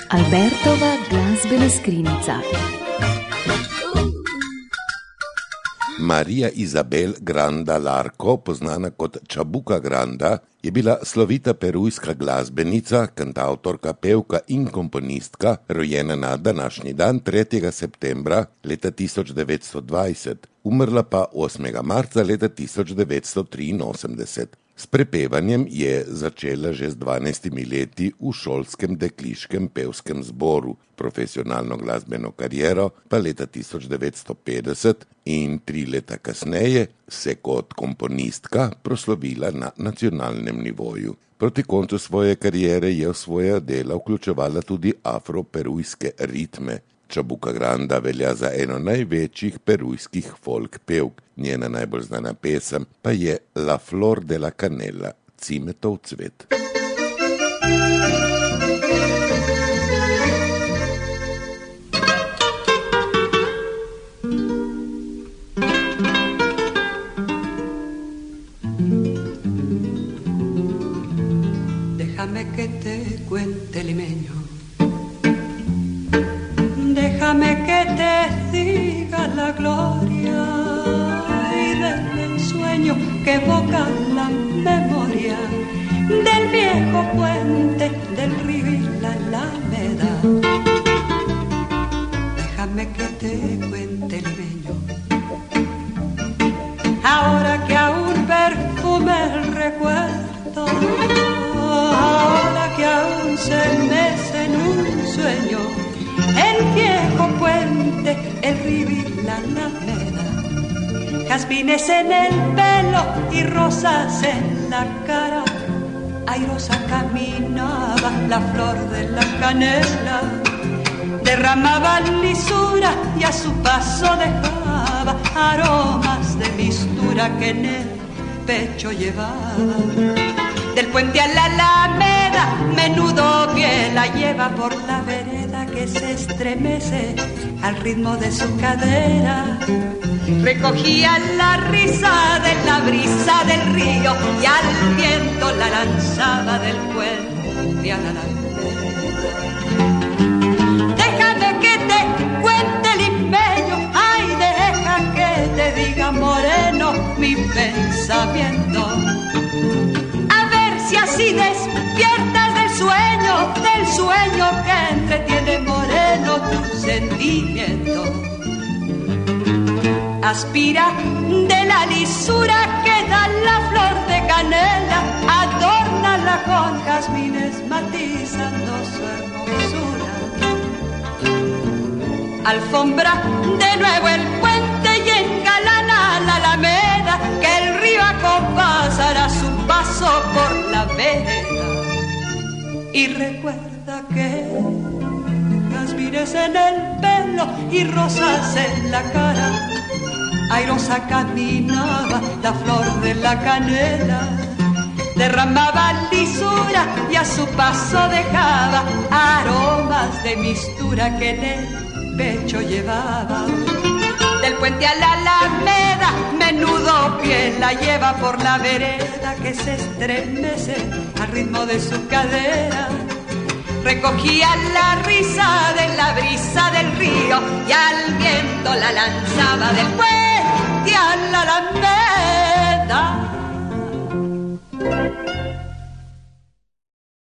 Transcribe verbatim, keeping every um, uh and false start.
Albertova glazbena skrinjica. Marija Izabel Granda Larko, poznana kot Čabuka Granda, je bila slovita perujska glasbenica, kantavtorka, pevka in komponistka, rojena na današnji dan tretjega septembra leta tisoč devetsto dvajset, umrla pa osmega marca leta tisoč devetsto triinosemdeset. S prepevanjem je začela že z dvanajstimi leti v šolskem dekliškem pevskem zboru, profesionalno glasbeno kariero pa leta tisoč devetsto petdeset in tri leta kasneje se kot komponistka proslavila na nacionalnem nivoju. Proti koncu svoje kariere je v svoja dela vključevala tudi afro-perujske ritme. Čabuka Granda velja za eno največjih perujskih folk pevk. Njena najbolj znana pesem pa je La Flor de la Canela, cimetov cvet. Déjame que te cuente limeño. Déjame que te diga la gloria y del sueño que evoca la memoria del viejo puente del río y la alameda. Déjame que te cuente limeño. Ahora que aún perfume el recuerdo, ahora que aún se mece en un sueño el viejo puente, el río y la alameda, jazmines en el pelo y rosas en la cara. Airosa caminaba la flor de la canela, derramaba lisura y a su paso dejaba aromas de mistura que en el pecho llevaba. Del puente a la alameda, menudo pie la lleva por la vereda que se estremece al ritmo de su cadera. Recogía la risa de la brisa del río y al viento la lanzaba del puente a la alameda. Déjame que te cuente limeño, ay, deja que te diga moreno mi pensamiento. Si así despiertas del sueño, del sueño que entretiene moreno tu sentimiento. Aspira de la lisura que da la flor de canela, adórnala con jazmines matizando su hermosura. Alfombra de nuevo el puente y engalana la alameda, que el río acompasará su paso por la vereda. Y recuerda que jazmines en el pelo y rosas en la cara, airosa caminaba la flor de la canela, derramaba lisura y a su paso dejaba aromas de mistura que en el pecho llevaba. Del puente a la alameda, menudo pie la lleva por la vereda que se estremece al ritmo de su cadera. Recogía la risa de la brisa del río y al viento la lanzaba del puente a la alameda.